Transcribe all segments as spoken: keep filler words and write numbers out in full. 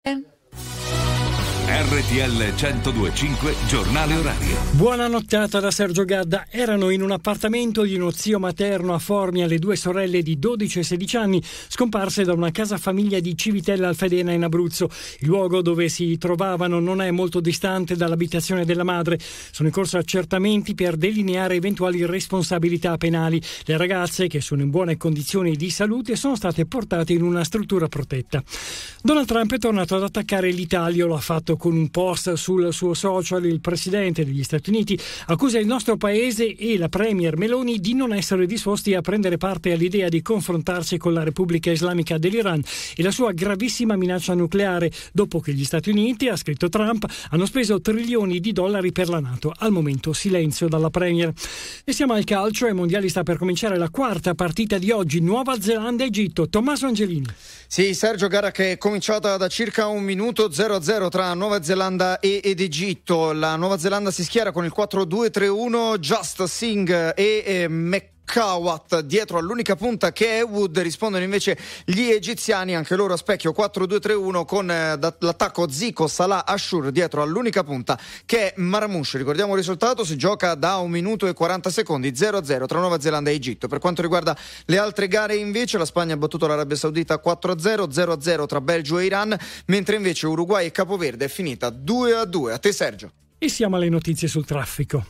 R T L centodue e cinque giornale orario. Buona nottata da Sergio Gadda. Erano in un appartamento di uno zio materno a Formia le due sorelle di dodici e sedici anni scomparse da una casa famiglia di Civitella Alfedena in Abruzzo. Il luogo dove si trovavano non è molto distante dall'abitazione della madre. Sono in corso accertamenti per delineare eventuali responsabilità penali. Le ragazze, che sono in buone condizioni di salute, sono state portate in una struttura protetta. Donald Trump è tornato ad attaccare l'Italia, lo ha fatto con un post sul suo social. Il presidente degli Stati Uniti accusa il nostro paese e la premier Meloni di non essere disposti a prendere parte all'idea di confrontarsi con la Repubblica Islamica dell'Iran e la sua gravissima minaccia nucleare, dopo che gli Stati Uniti, ha scritto Trump, hanno speso trilioni di dollari per la NATO. Al momento silenzio dalla premier. E siamo al calcio. Ai mondiali sta per cominciare la quarta partita di oggi, Nuova Zelanda-Egitto. Tommaso Angelini. Sì, Sergio, gara che è cominciata da circa un minuto, zero a zero tra Nuova Zelanda e, ed Egitto. La Nuova Zelanda si schiera con il quattro due tre uno, Just Singh e, e McCawat dietro all'unica punta che è Wood. Rispondono invece gli egiziani, anche loro a specchio quattro due tre uno con eh, l'attacco Zico, Salah, Ashur dietro all'unica punta che è Marmoush. Ricordiamo il risultato, si gioca da un minuto e quaranta secondi, zero a zero tra Nuova Zelanda e Egitto. Per quanto riguarda le altre gare invece, la Spagna ha battuto l'Arabia Saudita quattro a zero, zero a zero tra Belgio e Iran, mentre invece Uruguay e Capoverde è finita due a due. A te Sergio. E siamo alle notizie sul traffico.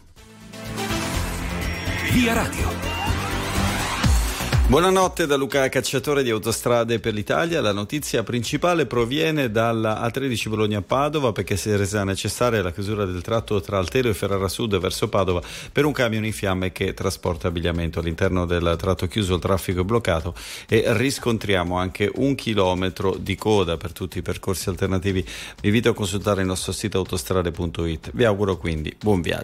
Via Radio. Buonanotte da Luca Cacciatore di Autostrade per l'Italia. La notizia principale proviene dalla A tredici Bologna-Padova, perché si è resa necessaria la chiusura del tratto tra Altero e Ferrara Sud verso Padova per un camion in fiamme che trasporta abbigliamento. All'interno del tratto chiuso il traffico è bloccato e riscontriamo anche un chilometro di coda per tutti i percorsi alternativi. Vi invito a consultare il nostro sito autostrade punto it. Vi auguro quindi buon viaggio.